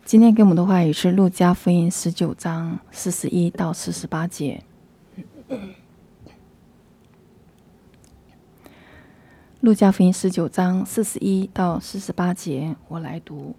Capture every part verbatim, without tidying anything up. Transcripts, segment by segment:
今天给我们的话语是路加福音十九章四十一到四十八节。路加福音十九章四十一到四十八节，我来读。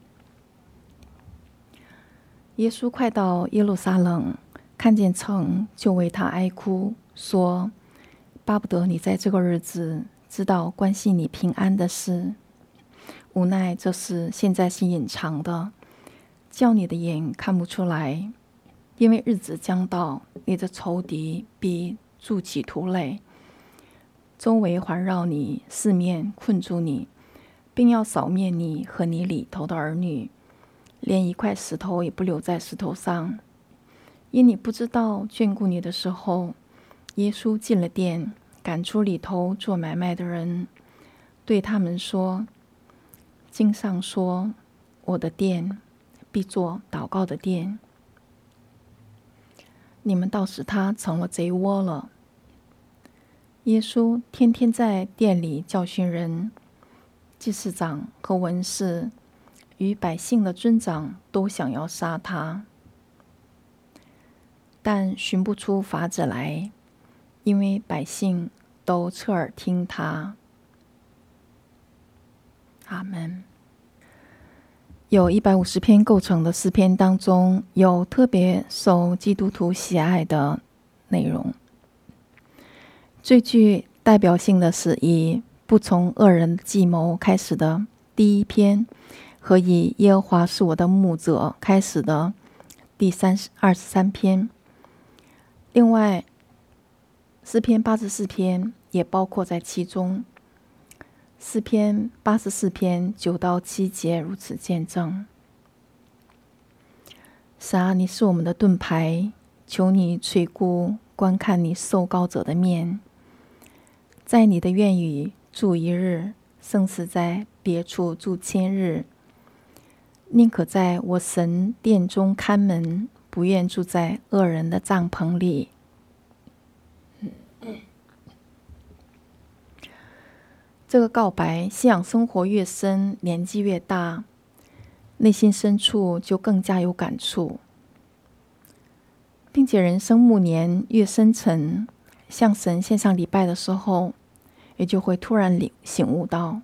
耶稣快到耶路撒冷，看见城，就为他哀哭，说：巴不得你在这个日子知道关系你平安的事，无奈这事现在是隐藏的，叫你的眼看不出来。因为日子将到，你的仇敌必筑起土垒，周围环绕你，四面困住你，并要扫灭你和你里头的儿女，连一块石头也不留在石头上。因你不知道眷顾你的时候，耶稣进了殿，赶出里头做买卖的人，对他们说：经上说，我的殿必作祷告的殿，你们倒使他成了贼窝了。耶稣天天在殿里教训人，祭司长和文士与百姓的尊长都想要杀他，但寻不出法子来，因为百姓都侧耳听他。阿们。有一百五十篇构成的诗篇当中，有特别受基督徒喜爱的内容。最具代表性的是以不从恶人的计谋开始的第一篇，和以耶和华是我的牧者开始的第二十三篇。另外，诗篇八十四篇也包括在其中。诗篇八十四篇九到七节如此见证：神啊，你是我们的盾牌，求你垂顾观看你受膏者的面。在你的院宇住一日，胜似在别处住千日。宁可在我神殿中看门，不愿住在恶人的帐篷里。这个告白，信仰生活越深，年纪越大，内心深处就更加有感触，并且人生暮年越深沉，向神献上礼拜的时候，也就会突然醒悟到，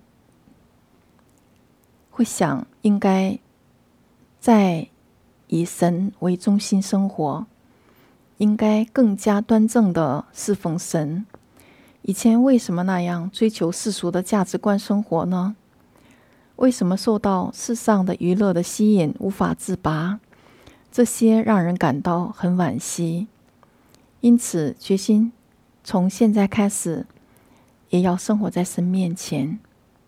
会想应该再以神为中心生活，应该更加端正的侍奉神。以前为什么那样追求世俗的价值观生活呢？为什么受到世上的娱乐的吸引无法自拔？这些让人感到很惋惜。因此决心从现在开始也要生活在神面前。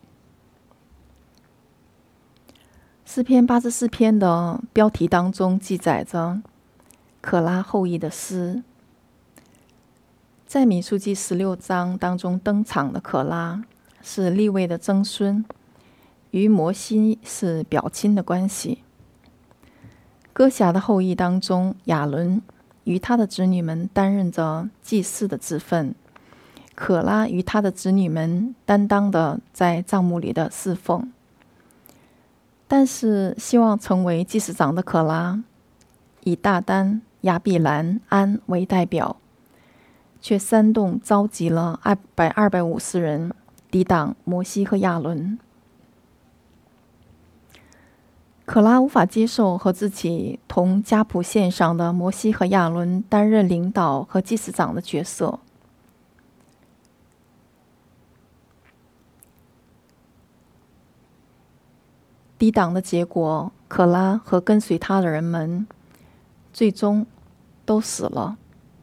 诗篇八十四篇的标题当中记载着可拉后裔的诗。在民数记十六章当中登场的可拉是利未的曾孙，与摩西是表亲的关系。哥辖的后裔当中，亚伦与他的子女们担任着祭司的职分，可拉与他的子女们担当的在帐幕里的侍奉。但是希望成为祭司长的可拉，以大丹、亚比兰、安为代表，却煽动召集了二百二百五十人抵挡摩西和亚伦。可拉无法接受和自己同家谱线上的摩西和亚伦担任领导和祭司长的角色。抵挡的结果，可拉和跟随他的人们最终都死了。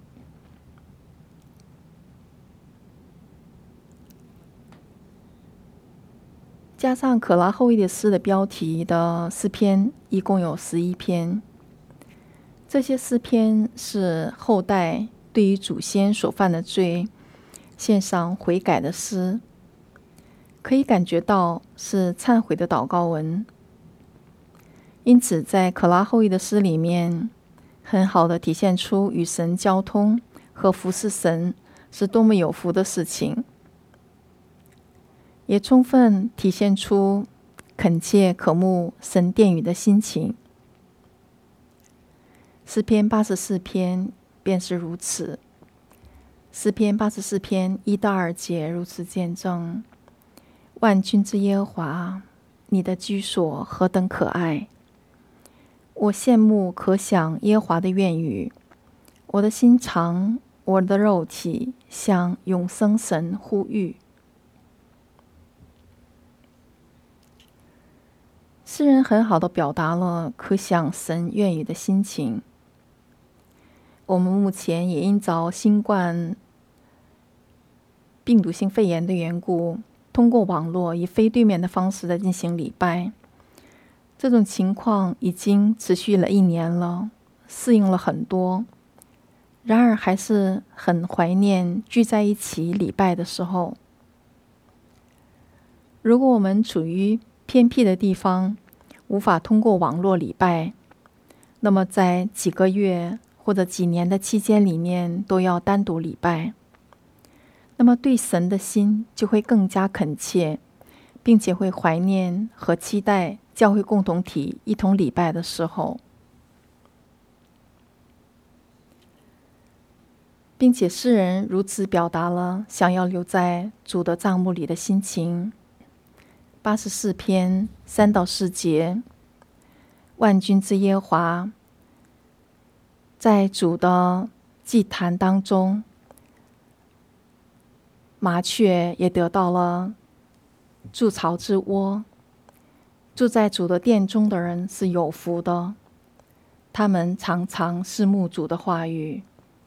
加上可拉后裔的诗的标题的诗篇一共有十一篇，这些诗篇是后代对于祖先所犯的罪献上悔改的诗，可以感觉到是忏悔的祷告文。因此在可拉后裔的诗里面，很好的体现出与神交通和服侍神是多么有福的事情，也充分体现出恳切渴慕神殿宇的心情。 诗篇八十四篇便是如此。诗篇八十四篇一到二节如此见证：万军之耶和华，你的居所何等可爱！我羡慕可想耶和华的愿语，我的心肠，我的肉体向永生神呼吁。诗人很好地表达了可想神愿语的心情。我们目前也因着新冠病毒性肺炎的缘故，通过网络以非对面的方式在进行礼拜。这种情况已经持续了一年了，适应了很多，然而还是很怀念聚在一起礼拜的时候。如果我们处于偏僻的地方，无法通过网络礼拜，那么在几个月或者几年的期间里面都要单独礼拜，那么对神的心就会更加恳切，并且会怀念和期待教会共同体一同礼拜的时候，并且诗人如此表达了想要留在主的帐幕里的心情。八十四篇三到四节，万军之耶和华，在主的祭坛当中，麻雀也得到了筑巢之窝。住在主的殿中的人是有福的，他们常常思慕主的话语。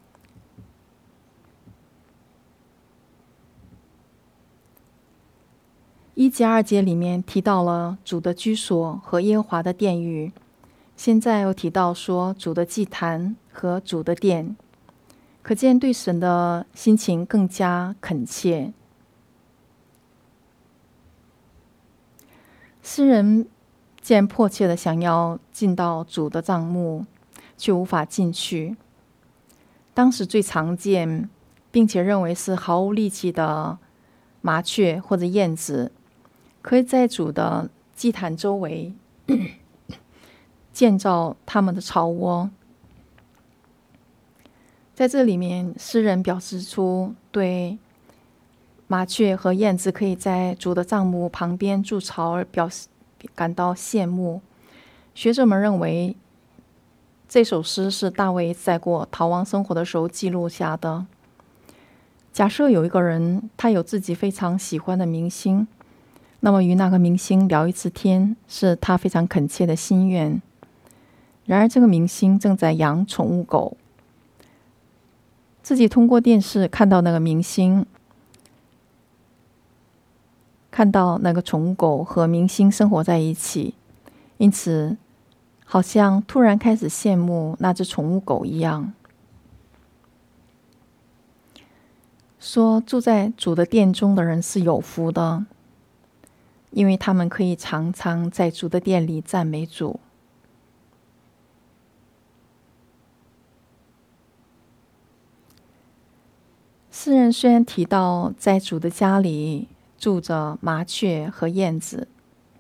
一节二节里面提到了主的居所和耶和华的殿宇，现在又提到说主的祭坛和主的殿，可见对神的心情更加恳切。诗人既然迫切的想要进到主的帐幕，却无法进去。当时最常见并且认为是毫无力气的麻雀或者燕子，可以在主的祭坛周围建造他们的巢窝。在这里面，诗人表示出对麻雀和燕子可以在主的帐幕旁边筑巢而表示感到羡慕。学者们认为，这首诗是大卫在过逃亡生活的时候记录下的。假设有一个人，他有自己非常喜欢的明星，那么与那个明星聊一次天是他非常恳切的心愿。然而这个明星正在养宠物狗，自己通过电视看到那个明星，看到那个宠物狗和明星生活在一起，因此好像突然开始羡慕那只宠物狗一样。说住在主的殿中的人是有福的，因为他们可以常常在主的殿里赞美主。诗人虽然提到在主的家里住着麻雀和燕子，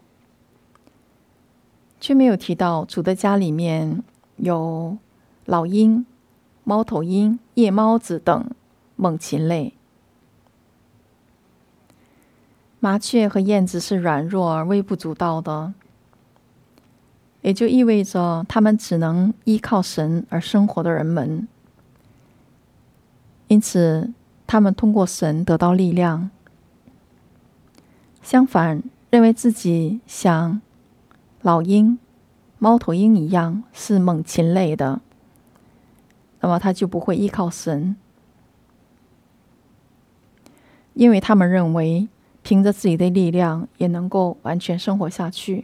却没有提到主的家里面有老鹰、猫头鹰、夜猫子等猛禽类。麻雀和燕子是软弱而微不足道的，也就意味着他们只能依靠神而生活的人们，因此他们通过神得到力量。相反，认为自己像老鹰、猫头鹰一样是猛禽类的，那么他就不会依靠神，因为他们认为凭着自己的力量也能够完全生活下去。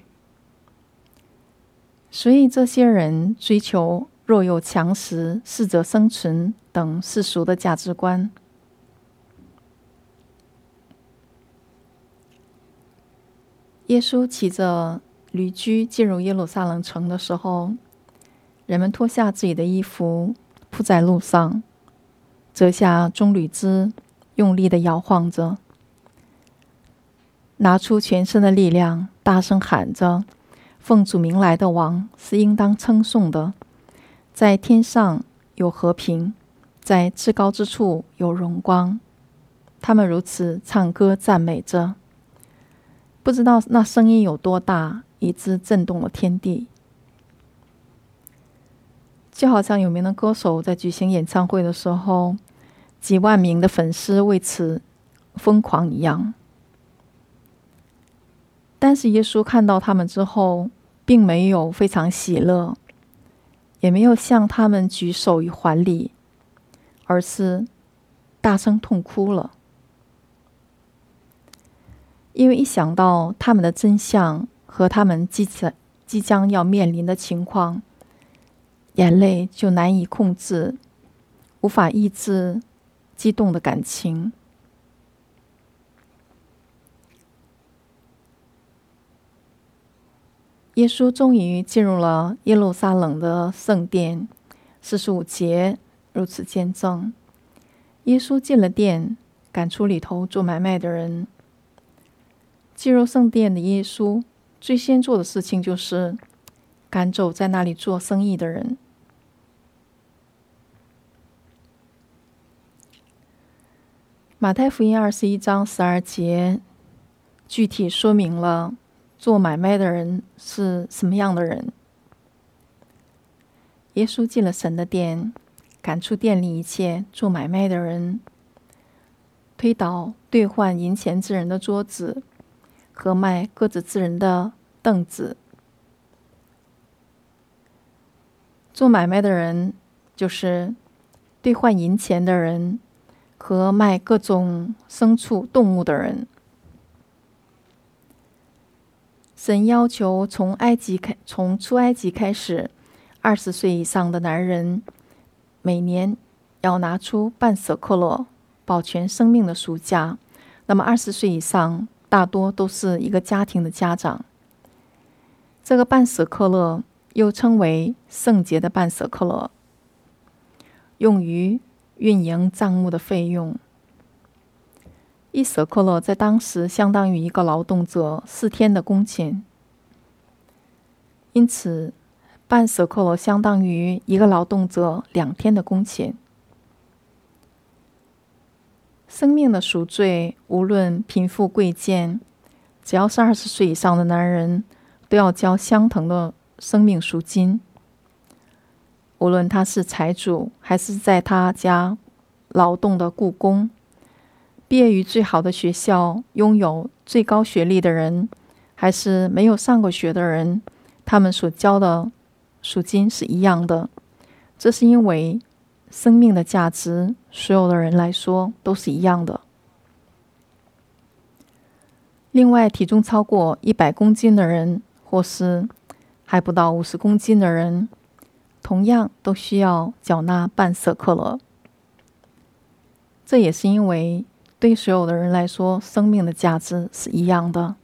所以这些人追求弱肉强食、适者生存等世俗的价值观。耶稣骑着驴驹进入耶路撒冷城的时候，人们脱下自己的衣服铺在路上，折下棕榈枝，用力地摇晃着，拿出全身的力量，大声喊着：奉主名来的王是应当称颂的， 在天上有和平，在至高之处有荣光。他们如此唱歌赞美着，不知道那声音有多大，以致震动了天地。就好像有名的歌手在举行演唱会的时候，几万名的粉丝为此疯狂一样。但是耶稣看到他们之后，并没有非常喜乐，也没有向他们举手与还礼，而是大声痛哭了。因为一想到他们的真相和他们即即将要面临的情况，眼泪就难以控制，无法抑制激动的感情。耶稣终于进入了耶路撒冷的圣殿，四十五节如此见证。耶稣进了殿，赶出里头做买卖的人。进入圣殿的耶稣最先做的事情就是赶走在那里做生意的人。马太福音二十一章十二节具体说明了做买卖的人是什么样的人。耶稣进了神的殿，赶出店里一切做买卖的人，推倒兑换银钱之人的桌子和卖鸽子之人的凳子。做买卖的人就是兑换银钱的人和卖各种牲畜动物的人。神要求从埃及开从出埃及开始，二十岁以上的男人每年要拿出半舍客勒保全生命的赎价。那么二十岁以上大多都是一个家庭的家长。这个半舍客勒又称为圣洁的半舍客勒，用于运营账目的费用。一舍客勒在当时相当于一个劳动者四天的工钱，因此半舍客勒相当于一个劳动者两天的工钱。生命的赎罪，无论贫富贵贱，只要是二十岁以上的男人，都要交相同的生命赎金。无论他是财主，还是在他家劳动的雇工，毕业于最好的学校、拥有最高学历的人，还是没有上过学的人，他们所交的赎金是一样的。这是因为生命的价值，所有的人来说都是一样的。另外，体重超过一百公斤的人，或是还不到五十公斤的人，同样都需要缴纳半舍客勒。这也是因为对所有的人来说，生命的价值是一样的。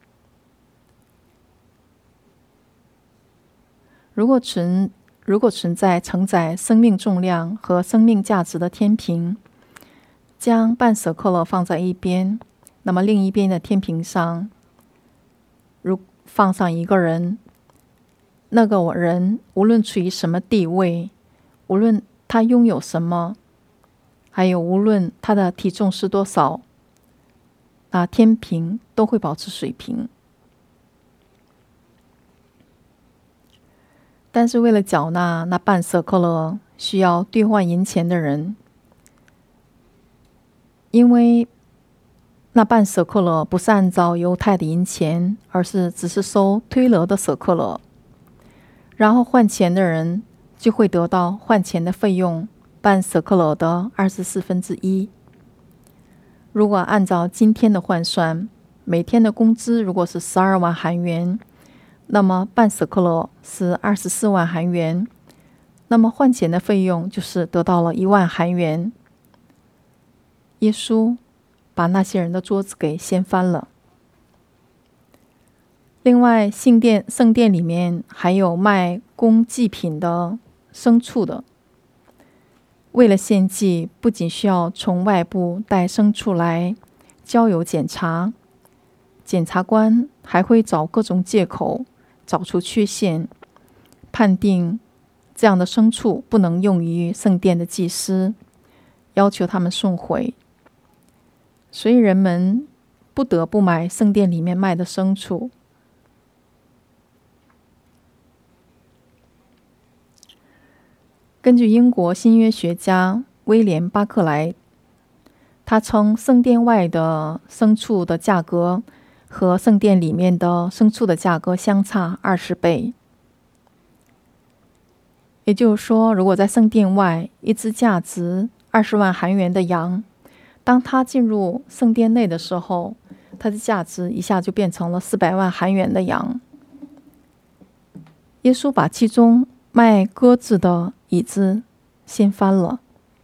如果存如果存在承载生命重量和生命价值的天平，将半舍客勒放在一边，那么另一边的天平上，如放上一个人，那个人无论处于什么地位，无论他拥有什么，还有无论他的体重是多少，那天平都会保持水平。但是为了缴纳那半舍客勒需要兑换银钱的人，因为那半舍客勒不是按照犹太的银钱，而是只是收推勒的舍客勒，然后换钱的人就会得到换钱的费用半舍客勒的二十四分之一。如果按照今天的换算，每天的工资如果是十二万韩元，那么半舍客勒是二十四万韩元，那么换钱的费用就是得到了一万韩元。耶稣把那些人的桌子给掀翻了。另外，圣殿圣殿里面还有卖供祭品的牲畜的，为了献祭，不仅需要从外部带牲畜来交由检查，检察官还会找各种借口，找出缺陷，判定这样的牲畜不能用于圣殿的祭司，要求他们送回，所以人们不得不买圣殿里面卖的牲畜。根据英国新约学家威廉·巴克莱，他称圣殿外的牲畜的价格和圣殿里面的牲畜的价格相差二十倍。也就是说，如果在圣殿外一只价值二十万韩元的羊，当它进入圣殿内的时候，它的价值一下就变成了四百万韩元的羊。耶稣把其中卖鸽子的椅子掀翻了。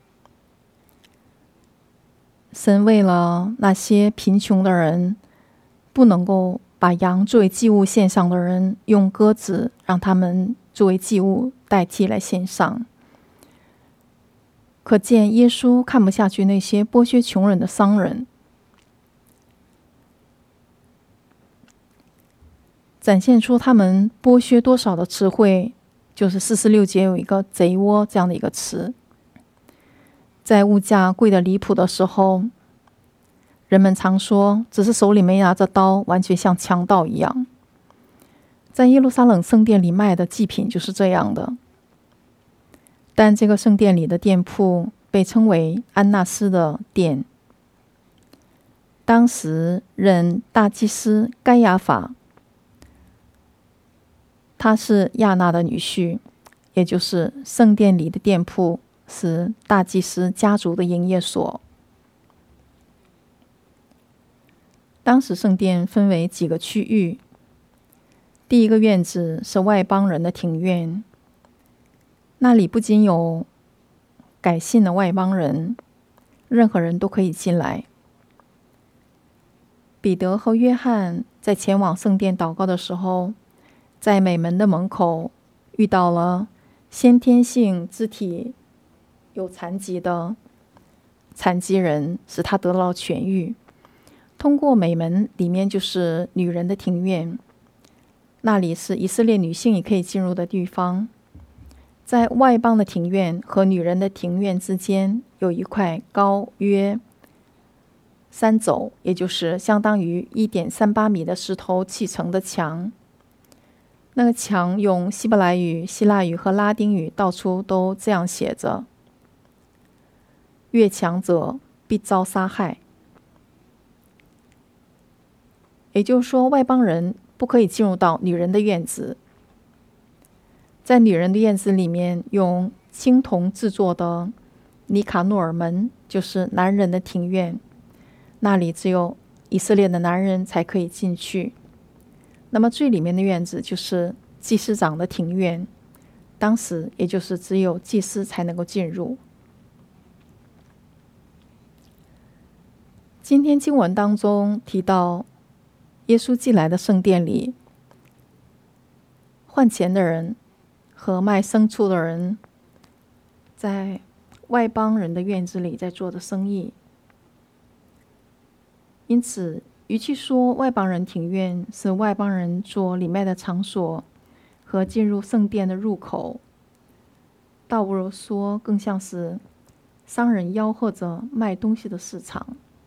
神为了那些贫穷的人，不能够把羊作为祭物献上的人，用鸽子让他们作为祭物代替来献上。可见耶稣看不下去那些剥削穷人的商人，展现出他们剥削多少的词汇，就是四十六节有一个贼窝这样的一个词。在物价贵得离谱的时候，人们常说只是手里没拿着刀，完全像强盗一样。在耶路撒冷圣殿里卖的祭品就是这样的。但这个圣殿里的店铺被称为安纳斯的殿。当时任大祭司该亚法，他是亚那的女婿，也就是圣殿里的店铺是大祭司家族的营业所。当时圣殿分为几个区域，第一个院子是外邦人的庭院，那里不仅有改信的外邦人，任何人都可以进来。彼得和约翰在前往圣殿祷告的时候，在美门的门口遇到了先天性肢体有残疾的残疾人，使他得到了痊愈。通过美门里面就是女人的庭院，那里是以色列女性也可以进入的地方。在外邦的庭院和女人的庭院之间有一块高约三肘，也就是相当于 一点三八米的石头砌成的墙。那个墙用希伯来语、希腊语和拉丁语到处都这样写着：越墙者必遭杀害。也就是说，外邦人不可以进入到女人的院子。在女人的院子里面，用青铜制作的尼卡诺尔门，就是男人的庭院，那里只有以色列的男人才可以进去。那么最里面的院子就是祭司长的庭院，当时也就是只有祭司才能够进入。今天经文当中提到，耶稣进来的圣殿里，换钱的人和卖牲畜的人在外邦人的院子里在做的生意。因此，与其说外邦人庭院是外邦人做礼拜的场所和进入圣殿的入口，倒不如说更像是商人吆喝着卖东西的市场。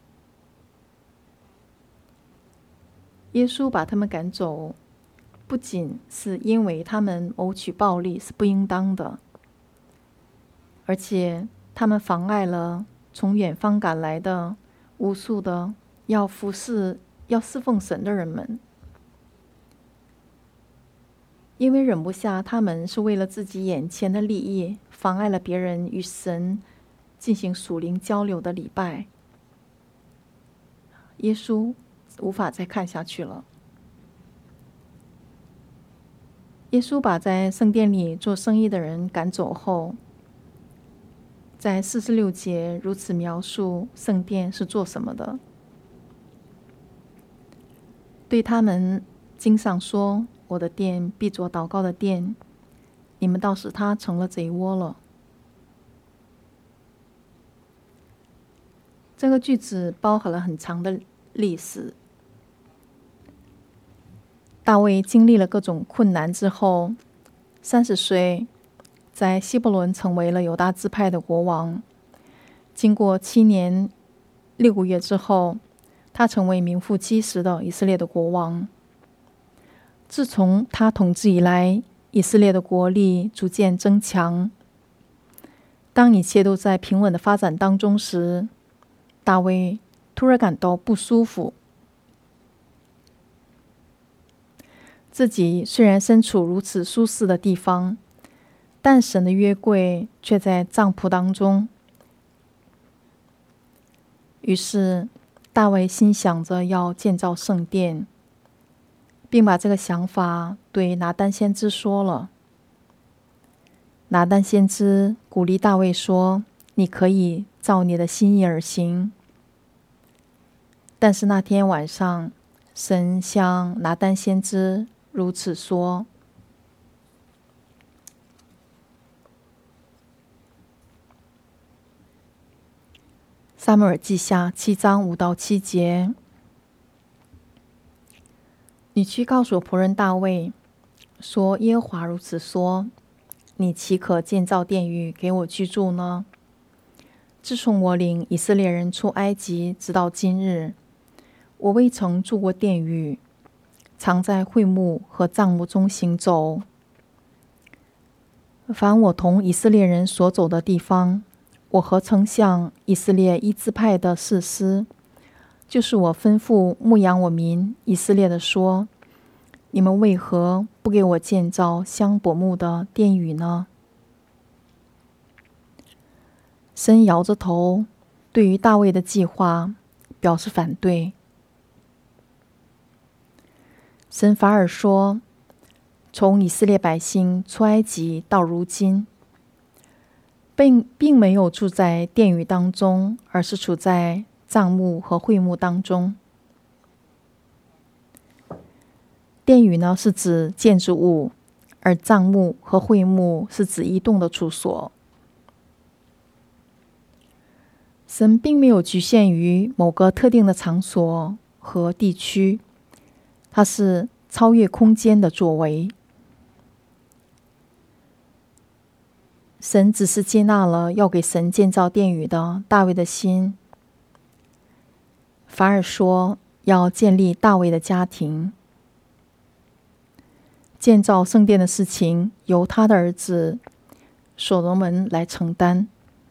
耶稣把他们赶走，不仅是因为他们谋取暴利是不应当的，而且他们妨碍了从远方赶来的无数的要服侍、要侍奉神的人们。因为忍不下他们是为了自己眼前的利益，妨碍了别人与神进行属灵交流的礼拜，耶稣无法再看下去了。耶稣把在圣殿里做生意的人赶走后，在四十六节如此描述圣殿是做什么的。对他们经上说：“我的殿必作祷告的殿，你们倒使它成了贼窝了。”这个句子包含了很长的历史。大卫经历了各种困难之后，三十岁在希伯伦成为了犹大支派的国王。经过七年六个月之后，他成为名副其实的以色列的国王。自从他统治以来，以色列的国力逐渐增强。当一切都在平稳的发展当中时，大卫突然感到不舒服。自己虽然身处如此舒适的地方，但神的约柜却在帐篷当中。于是大卫心想着要建造圣殿，并把这个想法对拿单先知说了。拿单先知鼓励大卫说：“你可以照你的心意而行。”但是那天晚上，神向拿单先知如此说：“撒母耳记下七章五到七节，你去告诉仆人大卫，说耶和华如此说：你岂可建造殿宇给我居住呢？自从我领以色列人出埃及，直到今日，我未曾住过殿宇，常在会幕和帐幕中行走。凡我同以色列人所走的地方，我何曾向以色列一支派的士师，就是我吩咐牧养我民以色列的说：你们为何不给我建造香柏木的殿宇呢？神摇着头，对于大卫的计划表示反对。神反而说：从以色列百姓出埃及到如今，并并没有住在殿宇当中，而是处在帐幕和会幕当中。殿宇呢，是指建筑物，而帐幕和会幕是指移动的处所。神并没有局限于某个特定的场所和地区，它是超越空间的作为。神只是接纳了要给神建造殿宇的大卫的心，反而说要建立大卫的家庭。建造圣殿的事情由他的儿子所罗门来承担。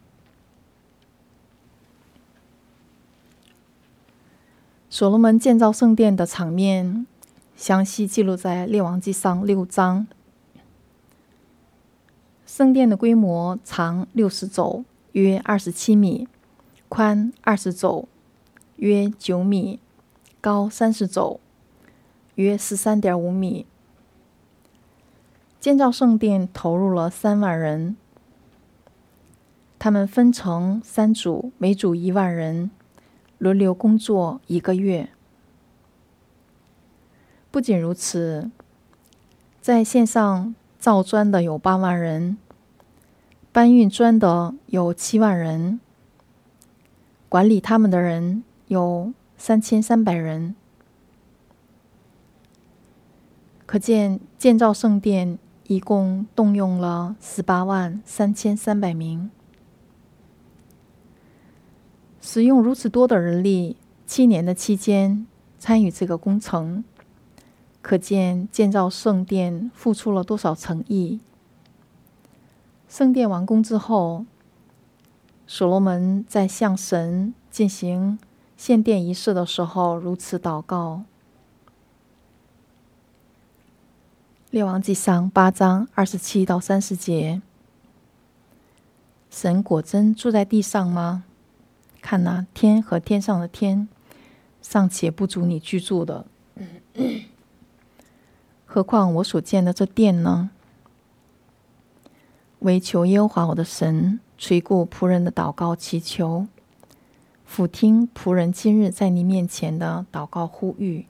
所罗门建造圣殿的场面详细记录在列王纪上六章。圣殿的规模长六十肘，约二十七米；宽二十肘，约九米；高三十肘，约十三点五米。建造圣殿投入了三万人，他们分成三组，每组一万人，轮流工作一个月。不仅如此，在线上造砖的有八万人，搬运砖的有七万人，管理他们的人有三千三百人。可见建造圣殿一共动用了十八万三千三百名。使用如此多的人力，七年的期间参与这个工程，可见建造圣殿付出了多少诚意。圣殿完工之后，所罗门在向神进行献殿仪式的时候如此祷告。列王纪上八章二十七到三十节，神果真住在地上吗？看哪，天和天上的天尚且不足你居住的，何况我所建的这殿呢？唯求耶和华我的神垂顾仆人的祷告祈求，俯听仆人今日在你面前的祷告呼吁。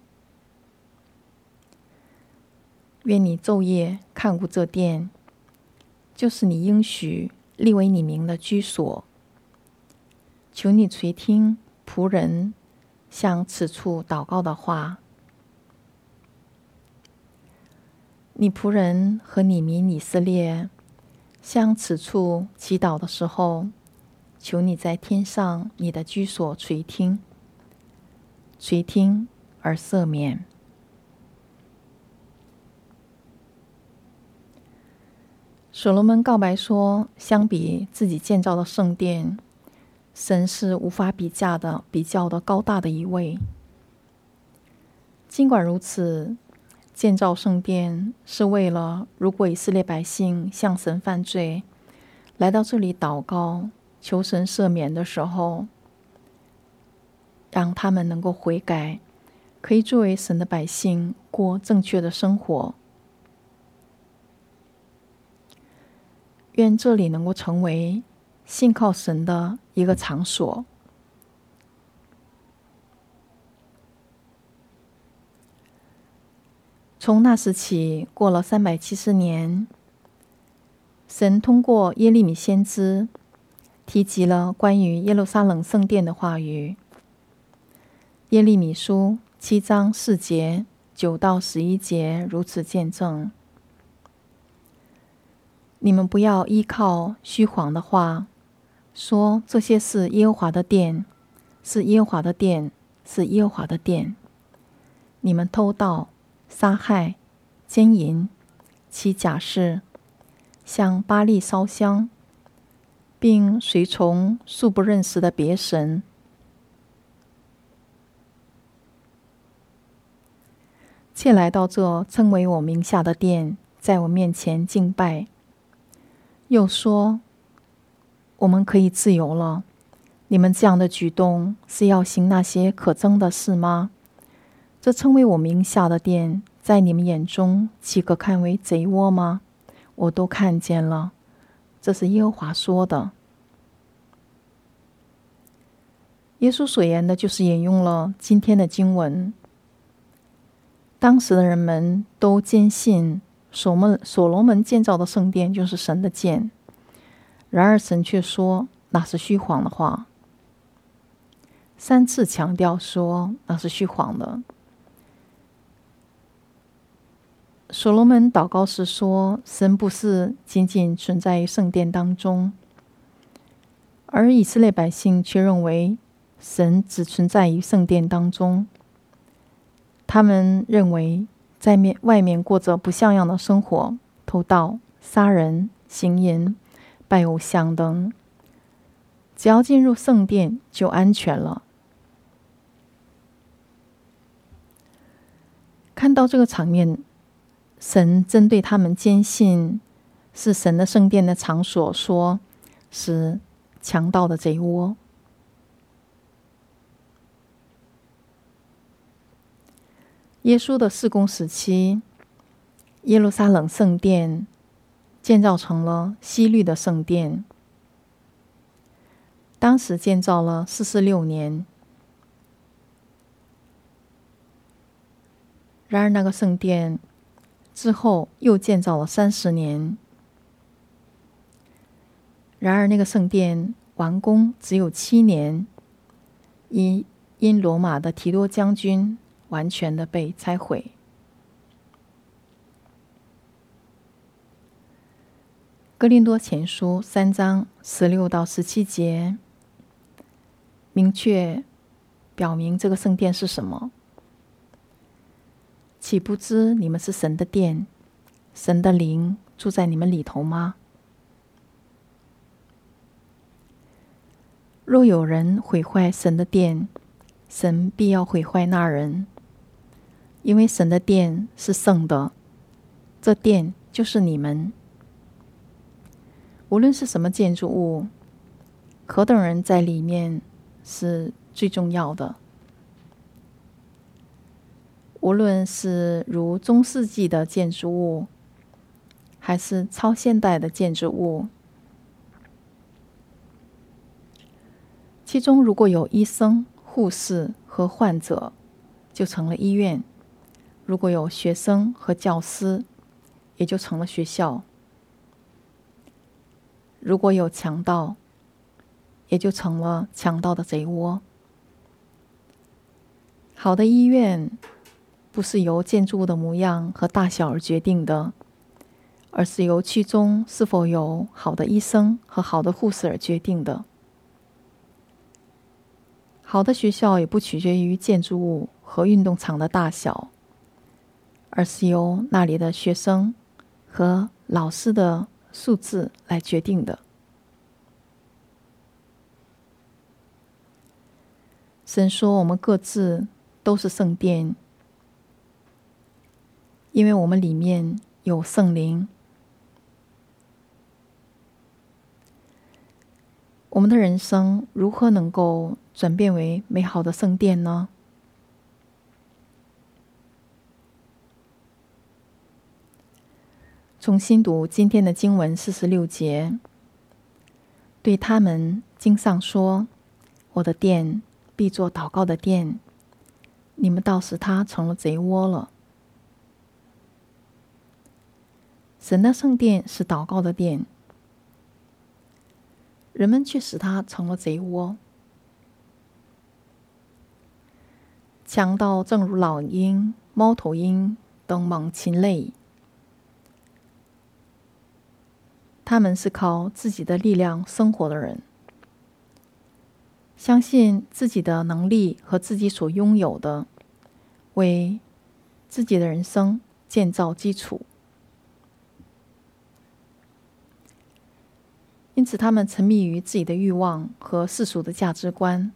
愿你昼夜看顾这殿，就是你应许立为你名的居所。求你垂听仆人向此处祷告的话。你仆人和你民以色列向此处祈祷的时候，求你在天上你的居所垂听，垂听而赦免。所罗门告白说，相比自己建造的圣殿，神是无法比价的、比较的高大的一位。尽管如此，建造圣殿是为了，如果以色列百姓向神犯罪，来到这里祷告，求神赦免的时候，让他们能够悔改，可以作为神的百姓过正确的生活。愿这里能够成为信靠神的一个场所。从那时起，过了三百七十年，神通过耶利米先知提及了关于耶路撒冷圣殿的话语。耶利米书七章四节九到十一节如此见证：你们不要依靠虚谎的话，说这些是耶和华的殿，是耶和华的殿，是耶和华的殿。你们偷盗、杀害、奸淫、起假誓，向巴力烧香，并随从素不认识的别神。且来到这称为我名下的殿，在我面前敬拜。又说，我们可以自由了。你们这样的举动是要行那些可憎的事吗？这称为我名下的殿，在你们眼中岂可看为贼窝吗？我都看见了。这是耶和华说的。耶稣所言的就是引用了今天的经文。当时的人们都坚信所门所罗门建造的圣殿就是神的殿，然而神却说那是虚谎的话，三次强调说那是虚谎的。所罗门祷告时说，神不是仅仅存在于圣殿当中，而以色列百姓却认为神只存在于圣殿当中。他们认为在面外面过着不像样的生活，偷盗、杀人、行淫、拜偶像等，只要进入圣殿就安全了。看到这个场面，神针对他们坚信是神的圣殿的场所说，是强盗的贼窝。耶稣的事工时期，耶路撒冷圣殿建造成了西律的圣殿，当时建造了四十六年。然而那个圣殿之后又建造了三十年。然而那个圣殿完工只有七年，因因罗马的提多将军完全的被拆毁。哥林多前书三章十六到十七节明确表明这个圣殿是什么。岂不知你们是神的殿，神的灵住在你们里头吗？若有人毁坏神的殿，神必要毁坏那人，因为神的殿是圣的，这殿就是你们。无论是什么建筑物，何等人在里面是最重要的。无论是如中世纪的建筑物，还是超现代的建筑物，其中如果有医生、护士和患者，就成了医院；如果有学生和教师，也就成了学校；如果有强盗，也就成了强盗的贼窝。好的医院不是由建筑物的模样和大小而决定的， 而是由区中是否有好的医生和好的护士而决定的。好的学校也不取决于建筑物和运动场的大小，而是由那里的学生和老师的素质来决定的。神说我们各自都是圣殿，因为我们里面有圣灵。我们的人生如何能够转变为美好的圣殿呢？重新读今天的经文四十六节，对他们经上说，我的殿必作祷告的殿，你们倒使它成了贼窝了。神的圣殿是祷告的殿，人们却使它成了贼窝。强盗正如老鹰、猫头鹰等猛禽类，他们是靠自己的力量生活的人，相信自己的能力和自己所拥有的，为自己的人生建造基础。因此他们沉迷于自己的欲望和世俗的价值观，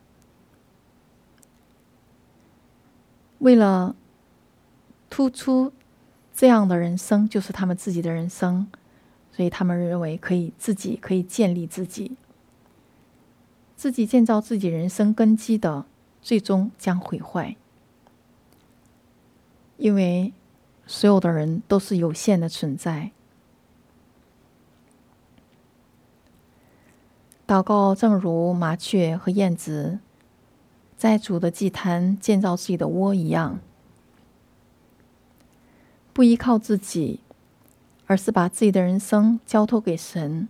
为了突出这样的人生就是他们自己的人生，所以他们认为可以自己可以建立自己，自己建造自己人生根基的，最终将毁坏。因为所有的人都是有限的存在。祷告正如麻雀和燕子在主的祭坛建造自己的窝一样，不依靠自己，而是把自己的人生交托给神。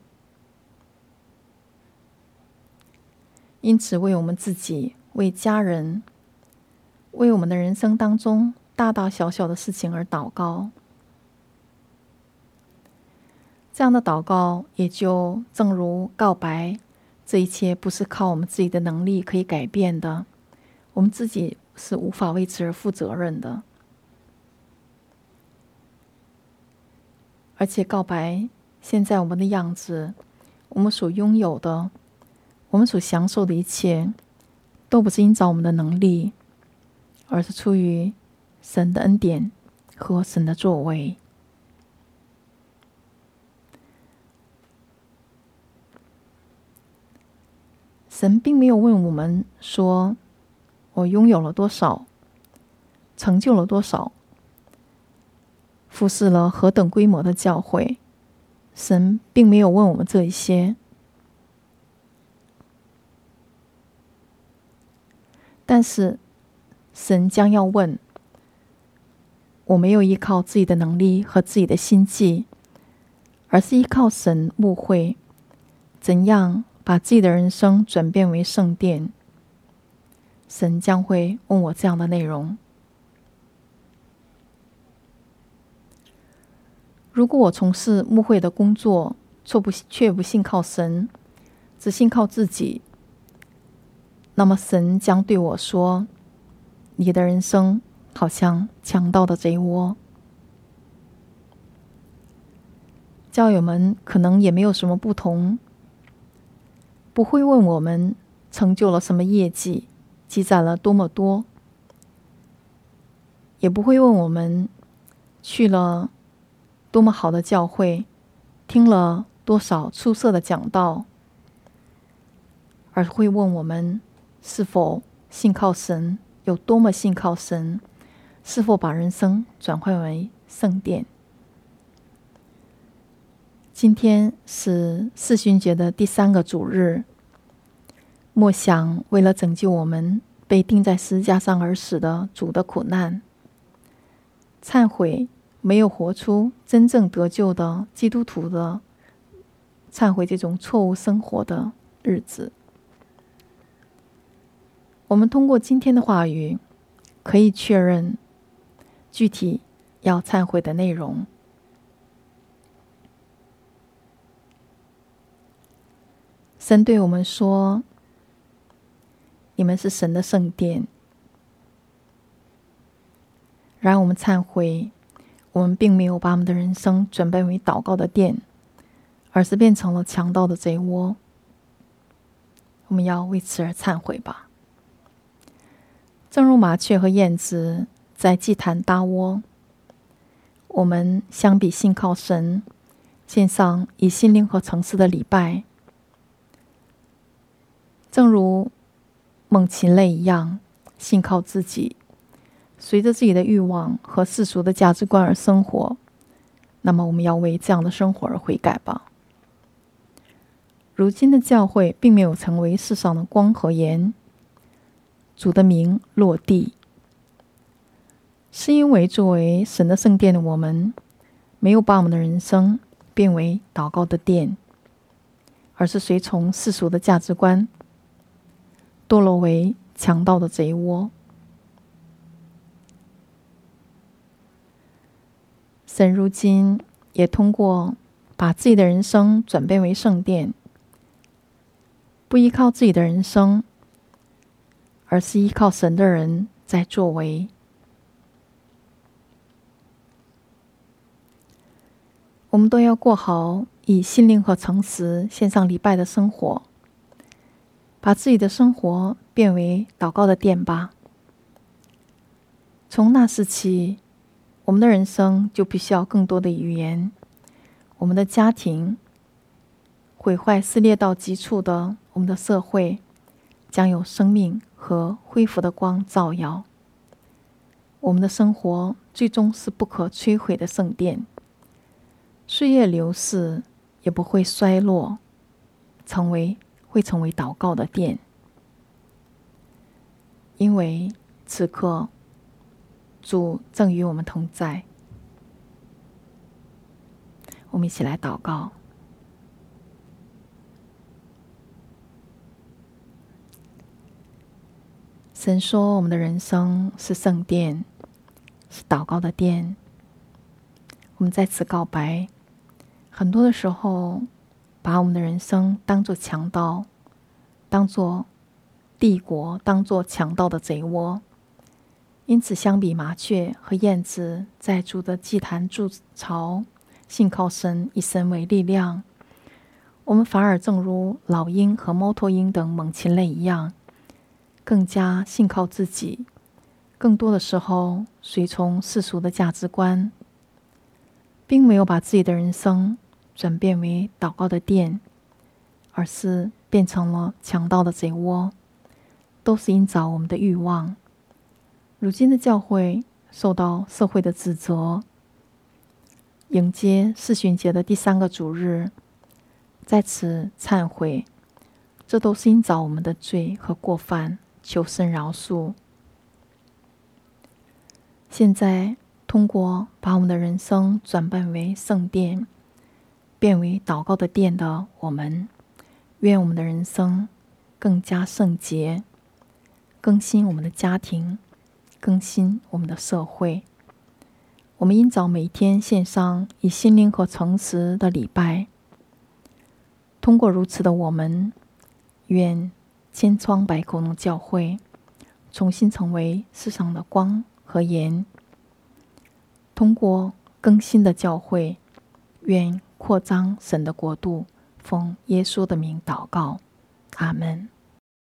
因此为我们自己，为家人，为我们的人生当中大大小小的事情而祷告。这样的祷告也就正如告白，这一切不是靠我们自己的能力可以改变的，我们自己是无法为此而负责任的。而且告白现在我们的样子，我们所拥有的，我们所享受的一切，都不是依照我们的能力，而是出于神的恩典和神的作为。神并没有问我们说，我拥有了多少，成就了多少，服侍了何等规模的教会。神并没有问我们这一些，但是神将要问，我没有依靠自己的能力和自己的心计，而是依靠神牧会，怎样把自己的人生转变为圣殿。神将会问我这样的内容。如果我从事牧会的工作，却不却不信靠神，只信靠自己，那么神将对我说，你的人生好像强盗的贼窝。教友们可能也没有什么不同，不会问我们成就了什么业绩，积攒了多么多，也不会问我们去了多么好的教会，听了多少出色的讲道，而会问我们是否信靠神，有多么信靠神，是否把人生转换为圣殿。今天是四旬节的第三个主日，默想为了拯救我们被钉在十字架上而死的主的苦难，忏悔没有活出真正得救的基督徒的忏悔这种错误生活的日子。我们通过今天的话语可以确认具体要忏悔的内容。 神对我们说，你们是神的圣殿。然而我们忏悔，我们并没有把我们的人生准备为祷告的殿，而是变成了强盗的贼窝。我们要为此而忏悔吧。正如麻雀和燕子在祭坛搭窝，我们相比信靠神，献上以心灵和诚实的礼拜，正如猛禽类一样，信靠自己，随着自己的欲望和世俗的价值观而生活，那么我们要为这样的生活而悔改吧。如今的教会并没有成为世上的光和盐，主的名落地，是因为作为神的圣殿的我们，没有把我们的人生变为祷告的殿，而是随从世俗的价值观，堕落为强盗的贼窝。神如今也通过把自己的人生转变为圣殿，不依靠自己的人生，而是依靠神的人在作为。我们都要过好以心灵和诚实献上礼拜的生活，把自己的生活变为祷告的殿吧。从那时起，我们的人生就必须要更多的语言，我们的家庭毁坏撕裂到极处的我们的社会，将有生命和恢复的光照耀。我们的生活最终是不可摧毁的圣殿，岁月流逝也不会衰落，成为会成为祷告的殿。因为此刻主正与我们同在。我们一起来祷告。神说我们的人生是圣殿，是祷告的殿。我们在此告白，很多的时候把我们的人生当作强盗，当作帝国，当作强盗的贼窝。因此相比麻雀和燕子在主的祭坛筑巢，信靠神，以神为力量，我们反而正如老鹰和猫头鹰等猛禽类一样，更加信靠自己，更多的时候随从世俗的价值观，并没有把自己的人生转变为祷告的殿，而是变成了强盗的贼窝，都是因着我们的欲望。如今的教会受到社会的指责，迎接四旬节的第三个主日，在此忏悔，这都是因着我们的罪和过犯，求神饶恕。现在通过把我们的人生转变为圣殿，变为祷告的殿的我们，愿我们的人生更加圣洁，更新我们的家庭，更新我们的社会。我们应着每一天献上以心灵和诚实的礼拜，通过如此的我们，愿千疮百孔的教会重新成为世上的光和盐。通过更新的教会，愿扩张神的国度。奉耶稣的名祷告，阿们。